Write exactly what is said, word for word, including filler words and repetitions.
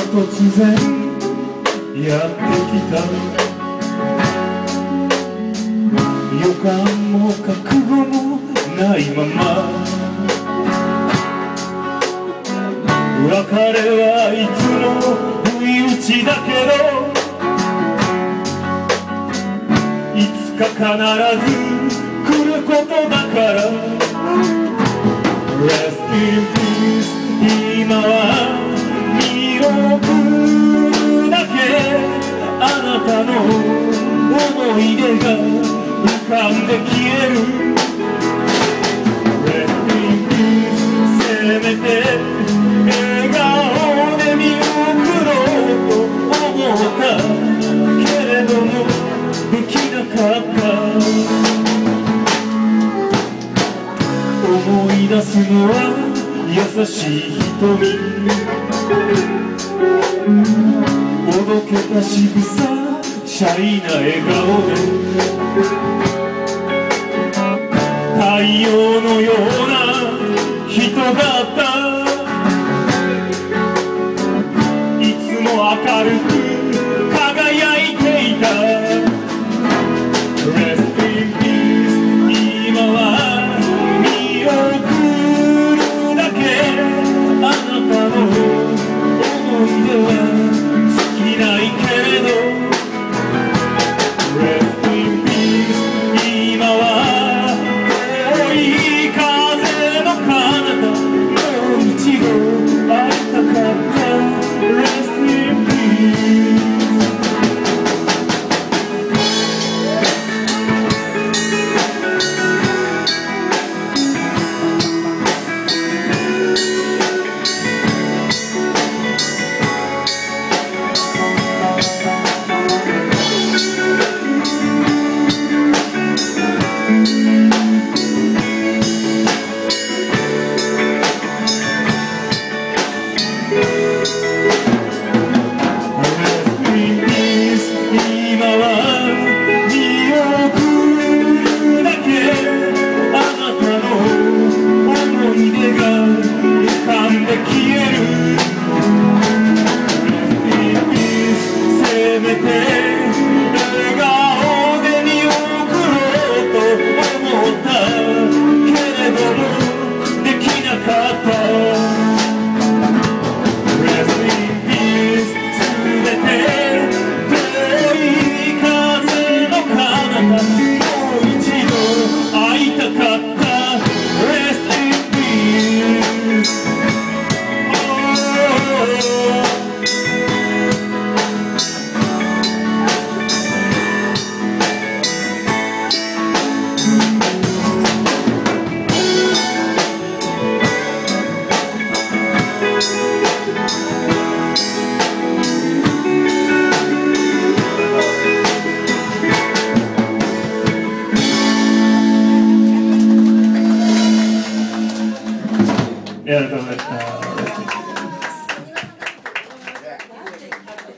突然やってきた。予感も覚悟もないまま、別れはいつも不意打ちだけど、いつか必ず来ることだから。 Rest in peace。 今は見送だけあなたの思い出が浮かんで消える。 Rest in peace。 せめて笑顔で見送ろうと思ったけれどもできなかった。思い出すのは優しい瞳、おどけた仕草、シャイな笑顔で、太陽のような人だった。いつも明るく輝いていた。 Rest in peace。 今はありがとうございました。